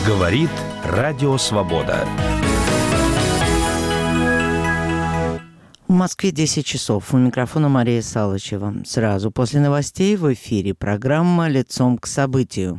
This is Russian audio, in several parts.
Говорит Радио Свобода. В Москве 10 часов. У микрофона Мария Салычева. Сразу после новостей в эфире программа «Лицом к событию».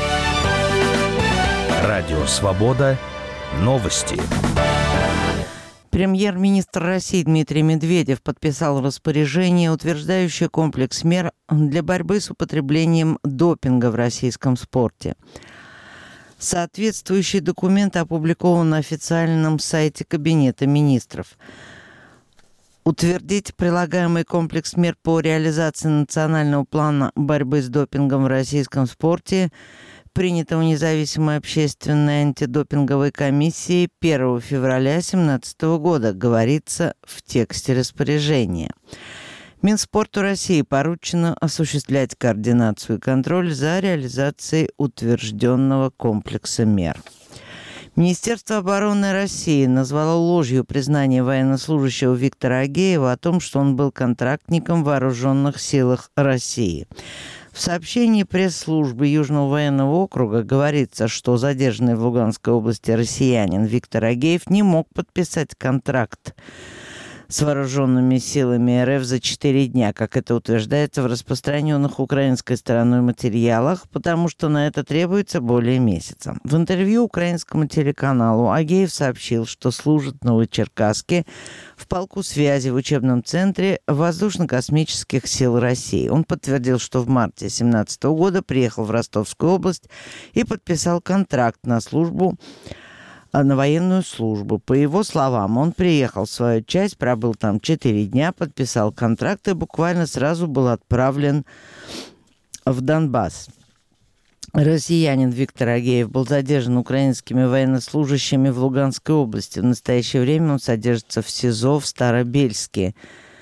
Радио Свобода. Новости. Премьер-министр России Дмитрий Медведев подписал распоряжение, утверждающее комплекс мер для борьбы с употреблением допинга в российском спорте. Соответствующий документ опубликован на официальном сайте Кабинета министров. Утвердить прилагаемый комплекс мер по реализации национального плана борьбы с допингом в российском спорте принято в независимой общественной антидопинговой комиссии 1 февраля 2017 года, говорится в тексте распоряжения. Минспорту России поручено осуществлять координацию и контроль за реализацией утвержденного комплекса мер. Министерство обороны России назвало ложью признание военнослужащего Виктора Агеева о том, что он был контрактником в Вооруженных силах России. В сообщении пресс-службы Южного военного округа говорится, что задержанный в Луганской области россиянин Виктор Агеев не мог подписать контракт с вооруженными силами РФ за 4 дня, как это утверждается в распространенных украинской стороной материалах, потому что на это требуется более месяца. В интервью украинскому телеканалу Агеев сообщил, что служит в Новочеркасске в полку связи в учебном центре Воздушно-космических сил России. Он подтвердил, что в марте 2017 года приехал в Ростовскую область и подписал контракт на военную службу. По его словам, он приехал в свою часть, пробыл там 4 дня, подписал контракт и буквально сразу был отправлен в Донбасс. Россиянин Виктор Агеев был задержан украинскими военнослужащими в Луганской области. В настоящее время он содержится в СИЗО в Старобельске.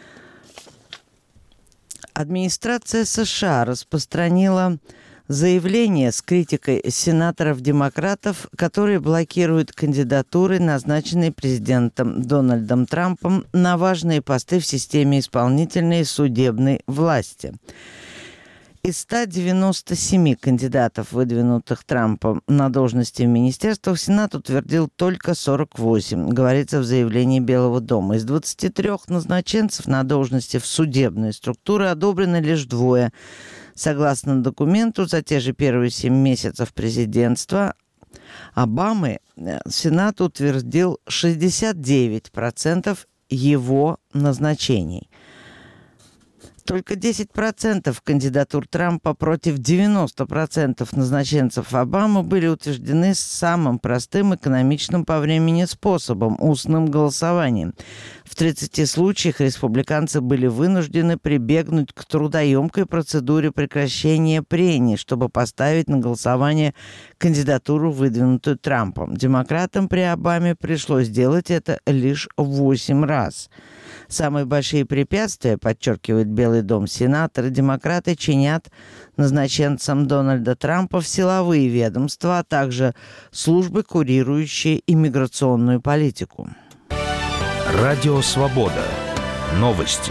Администрация США распространила заявление с критикой сенаторов-демократов, которые блокируют кандидатуры, назначенные президентом Дональдом Трампом на важные посты в системе исполнительной и судебной власти. Из 197 кандидатов, выдвинутых Трампом на должности в министерствах, Сенат утвердил только 48, говорится в заявлении Белого дома. Из 23 назначенцев на должности в судебные структуры одобрены лишь 2. Согласно документу, за те же первые 7 месяцев президентства Обамы Сенат утвердил 69% его назначений. Только 10% кандидатур Трампа против 90% назначенцев Обамы были утверждены самым простым, экономичным по времени способом – устным голосованием. В 30 случаях республиканцы были вынуждены прибегнуть к трудоемкой процедуре прекращения прений, чтобы поставить на голосование кандидатуру, выдвинутую Трампом. Демократам при Обаме пришлось сделать это лишь 8 раз. Самые большие препятствия, подчеркивает Белый дом, сенаторы-демократы чинят назначенцам Дональда Трампа в силовые ведомства, а также службы, курирующие иммиграционную политику. Радио Свобода. Новости.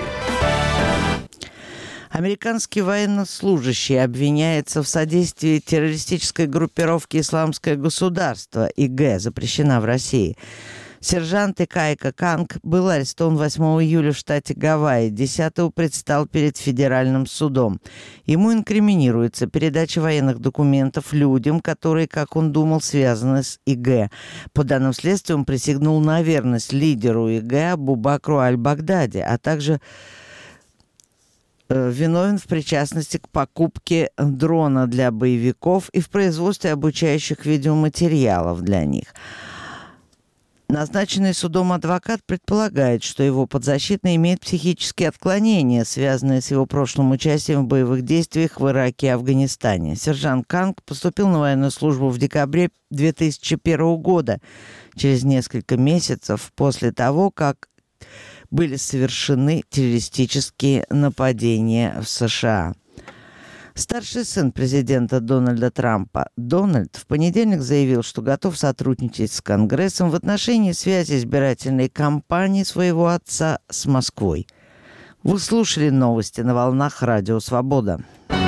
Американский военнослужащий обвиняется в содействии террористической группировке «Исламское государство» ИГ, запрещена в России. Сержант Икайка Канг был арестован 8 июля в штате Гавайи. 10-го предстал перед федеральным судом. Ему инкриминируется передача военных документов людям, которые, как он думал, связаны с ИГ. По данным следствия, он присягнул на верность лидеру ИГ Абу Бакру аль-Багдади, а также виновен в причастности к покупке дрона для боевиков и в производстве обучающих видеоматериалов для них. Назначенный судом адвокат предполагает, что его подзащитный имеет психические отклонения, связанные с его прошлым участием в боевых действиях в Ираке и Афганистане. Сержант Канг поступил на военную службу в декабре 2001 года, через несколько месяцев после того, как были совершены террористические нападения в США. Старший сын президента Дональда Трампа Дональд в понедельник заявил, что готов сотрудничать с Конгрессом в отношении связи избирательной кампании своего отца с Москвой. Вы слушали новости на волнах Радио Свобода.